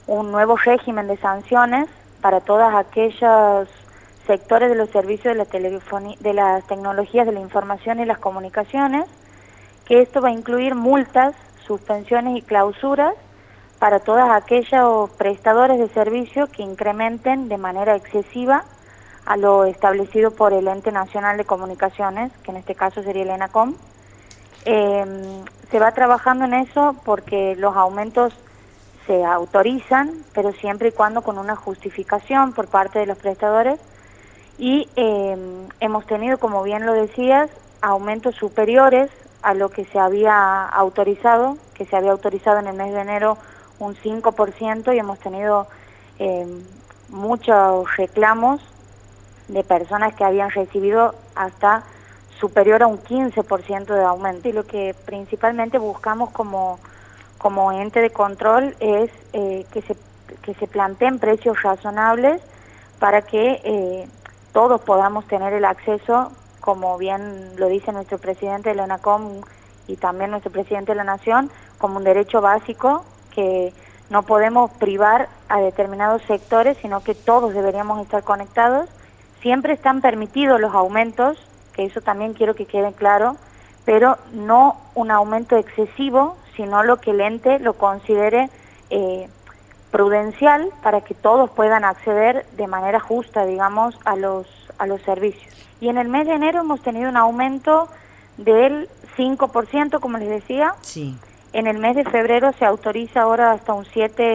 un nuevo régimen de sanciones para todos aquellos sectores de los servicios de la telefonía, de las tecnologías de la información y las comunicaciones, que esto va a incluir multas, suspensiones y clausuras para todos aquellos prestadores de servicio que incrementen de manera excesiva a lo establecido por el Ente Nacional de Comunicaciones, que en este caso sería el ENACOM. Se va trabajando en eso porque los aumentos se autorizan, pero siempre y cuando con una justificación por parte de los prestadores, y hemos tenido, como bien lo decías, aumentos superiores a lo que se había autorizado, en el mes de enero un 5%, y hemos tenido muchos reclamos de personas que habían recibido hasta superior a un 15% de aumento. Y lo que principalmente buscamos como ente de control es que se planteen precios razonables para que todos podamos tener el acceso, como bien lo dice nuestro presidente de la ENACOM y también nuestro presidente de la Nación, como un derecho básico que no podemos privar a determinados sectores, sino que todos deberíamos estar conectados. Siempre están permitidos los aumentos, que eso también quiero que quede claro, pero no un aumento excesivo, sino lo que el ente lo considere prudencial para que todos puedan acceder de manera justa, digamos, a los servicios. Y en el mes de enero hemos tenido un aumento del 5%, como les decía. Sí. En el mes de febrero se autoriza ahora hasta un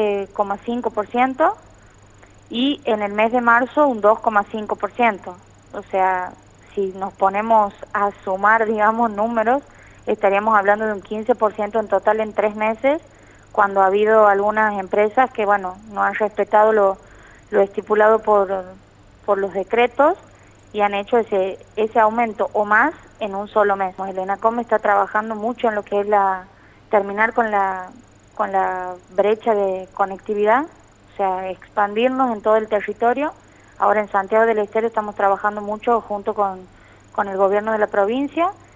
7,5%. Y en el mes de marzo un 2,5%. O sea, si nos ponemos a sumar, digamos, números, estaríamos hablando de un 15% en total en 3 meses, cuando ha habido algunas empresas que, bueno, no han respetado lo estipulado por los decretos y han hecho ese aumento o más en un solo mes. El ENACOM está trabajando mucho en lo que es terminar con la brecha de conectividad, o sea, expandirnos en todo el territorio. Ahora en Santiago del Estero estamos trabajando mucho junto con el gobierno de la provincia,